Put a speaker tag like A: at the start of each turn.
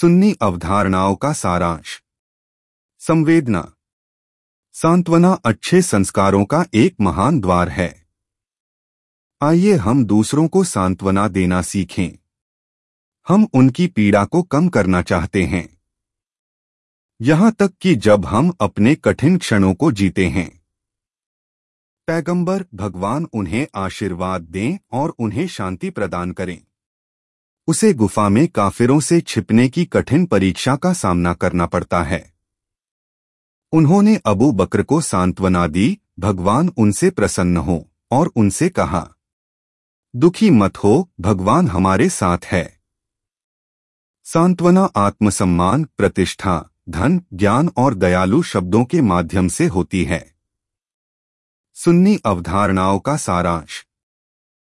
A: सुन्नी अवधारणाओं का सारांश। संवेदना। सांत्वना अच्छे संस्कारों का एक महान द्वार है। आइए हम दूसरों को सांत्वना देना सीखें। हम उनकी पीड़ा को कम करना चाहते हैं, यहाँ तक कि जब हम अपने कठिन क्षणों को जीते हैं। पैगंबर भगवान उन्हें आशीर्वाद दें और उन्हें शांति प्रदान करें। उसे गुफा में काफिरों से छिपने की कठिन परीक्षा का सामना करना पड़ता है। उन्होंने अबू बकर को सांत्वना दी, भगवान उनसे प्रसन्न हो, और उनसे कहा, दुखी मत हो, भगवान हमारे साथ है। सांत्वना आत्मसम्मान, प्रतिष्ठा, धन, ज्ञान और दयालु शब्दों के माध्यम से होती है। सुन्नी अवधारणाओं का सारांश।